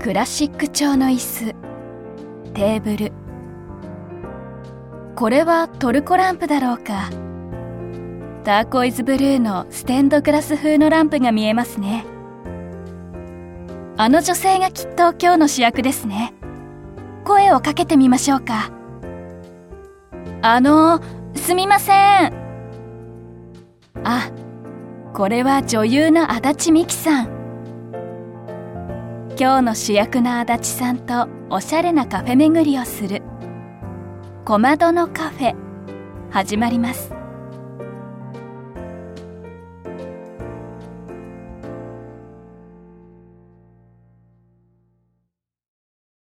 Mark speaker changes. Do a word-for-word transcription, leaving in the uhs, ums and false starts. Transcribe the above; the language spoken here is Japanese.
Speaker 1: クラシック調の椅子、テーブル。これはトルコランプだろうか。ターコイズブルーのステンドグラス風のランプが見えますね。あの女性がきっと今日の主役ですね。声をかけてみましょうか。あの、すみません。あ、これは女優の足立美紀さん。今日の主役の足立さんとおしゃれなカフェ巡りをする小窓のカフェ、始まります。